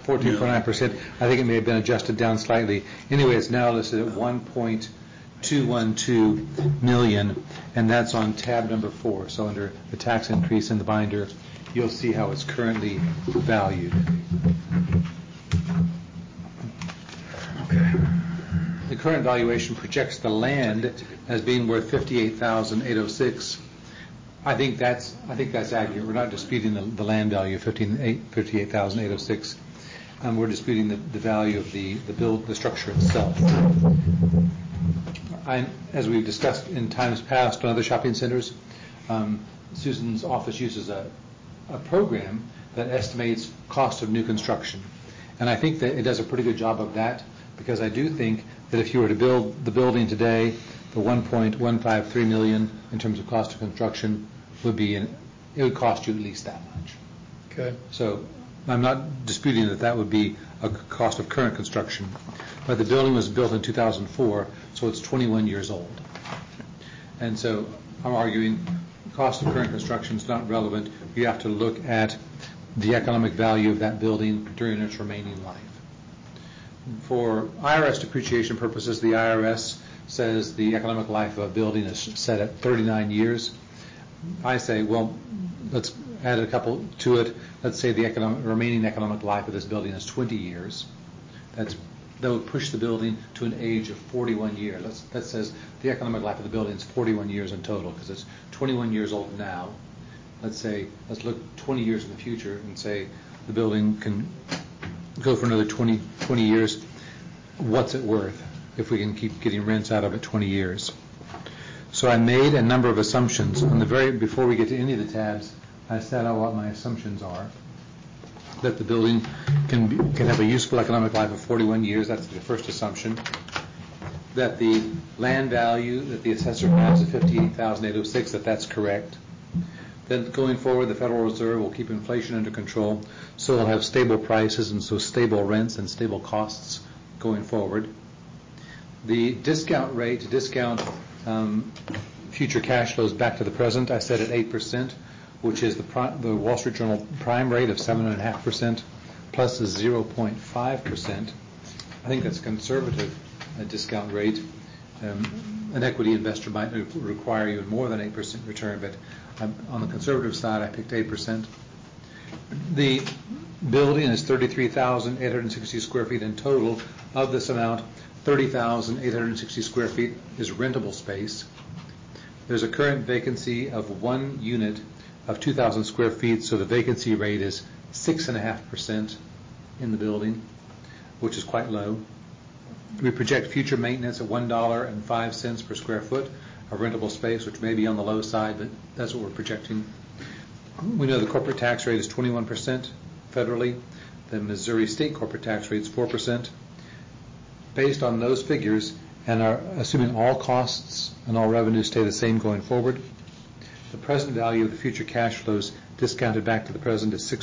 14.9%. I think it may have been adjusted down slightly. Anyway, it's now listed at 1.212 million, and that's on tab number 4. So under the tax increase in the binder, you'll see how it's currently valued. Okay. The current valuation projects the land as being worth $58,806. I think that's accurate. We're not disputing the land value of $58,806. We're disputing the value of the structure itself. As we've discussed in times past on other shopping centers, Susan's office uses a program that estimates cost of new construction, and I think that it does a pretty good job of that, because I do think that if you were to build the building today, the $1.153 million in terms of cost of construction it would cost you at least that much. Okay. So I'm not disputing that would be a cost of current construction, but the building was built in 2004, so it's 21 years old. And so I'm arguing cost of current construction is not relevant. You have to look at the economic value of that building during its remaining life. For IRS depreciation purposes, the IRS says the economic life of a building is set at 39 years. I say, well, let's add a couple to it. Let's say the remaining economic life of this building is 20 years. That would push the building to an age of 41 years. That says the economic life of the building is 41 years in total, because it's 21 years old now. Let's look 20 years in the future and say the building can go for another 20 years. What's it worth if we can keep getting rents out of it 20 years? So I made a number of assumptions. Before we get to any of the tabs, I set out what my assumptions are. That the building can have a useful economic life of 41 years. That's the first assumption. That the land value that the assessor has of $58,806, that's correct. Then going forward, the Federal Reserve will keep inflation under control, so we'll have stable prices and so stable rents and stable costs going forward. The discount rate to discount future cash flows back to the present, I set at 8%, which is the Wall Street Journal prime rate of 7.5% plus a 0.5%. I think that's a conservative discount rate. An equity investor might require you more than 8% return, but on the conservative side, I picked 8%. The building is 33,860 square feet in total. Of this amount, 30,860 square feet is rentable space. There's a current vacancy of 1 unit of 2,000 square feet, so the vacancy rate is 6.5% in the building, which is quite low. We project future maintenance at $1.05 per square foot of rentable space, which may be on the low side, but that's what we're projecting. We know the corporate tax rate is 21% federally. The Missouri state corporate tax rate is 4%. Based on those figures, and assuming all costs and all revenues stay the same going forward, the present value of the future cash flows discounted back to the present is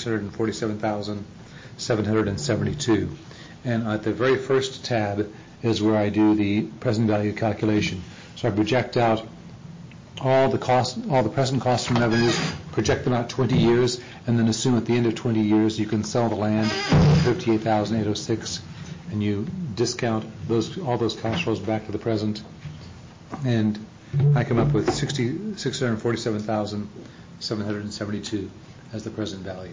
$647,772. And at the very first tab is where I do the present value calculation. So I project out all the present costs and revenues, project them out 20 years, and then assume at the end of 20 years you can sell the land for $58,806, and you discount all those cash flows back to the present, and I come up with $647,772 as the present value.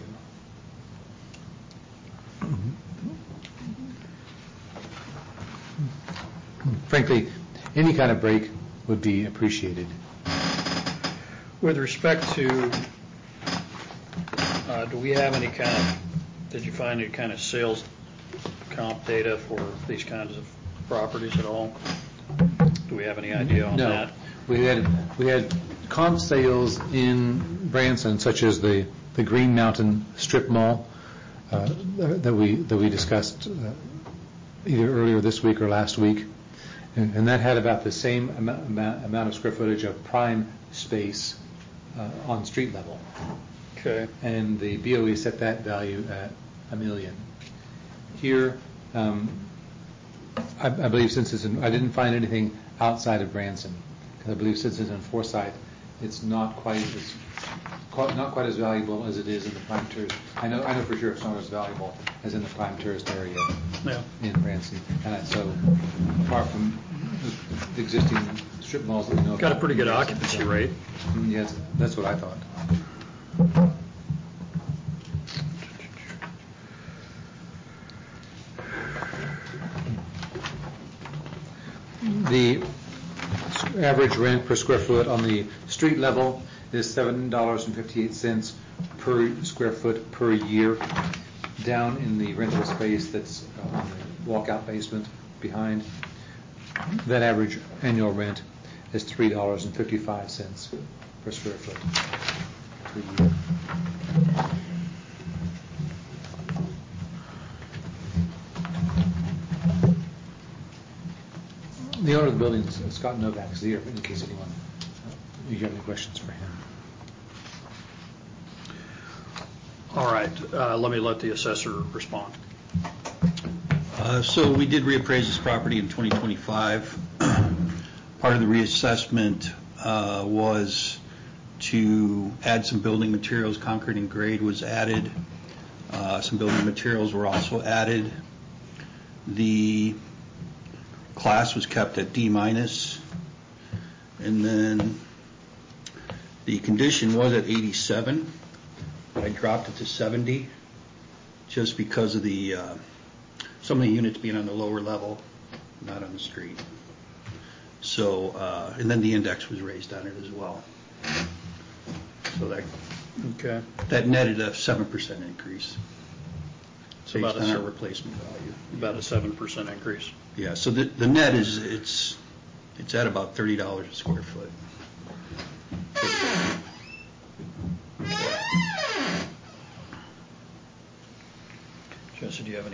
Frankly, any kind of break would be appreciated. With respect to, do we have any kind of, did you find any kind of sales comp data for these kinds of properties at all? Do we have any idea on that? We had comp sales in Branson, such as the Green Mountain Strip Mall that we discussed either earlier this week or last week, and that had about the same amount of square footage of prime space on street level. Okay. And the BOE set that value at $1 million. Here, I believe since I didn't find anything outside of Branson, because I believe since it's in Forsyth, it's not quite not quite as valuable as it is in the prime tourist. I know for sure it's not as valuable as in the prime tourist area Yeah. in Branson. So apart from the existing strip malls that we know Got a about, pretty good yes, occupancy rate. Yes, that's what I thought. The average rent per square foot on the street level is $7.58 per square foot per year. Down in the rental space that's on the walkout basement behind, that average annual rent is $3.55 per square foot per year. The owner of the building is Scott Novak is here, in case anyone, you have any questions for him. All right, let the assessor respond. So we did reappraise this property in 2025. Part of the reassessment was to add some building materials. Concrete and grade was added. Some building materials were also added. The class was kept at D-, and then the condition was at 87, but I dropped it to 70 just because of the some of the units being on the lower level, not on the street. So, and then the index was raised on it as well. So that netted a 7% increase. So based about on a our replacement value. About a 7% increase. Yeah, so the net is, it's at about $30 a square foot. Jesse, do you have any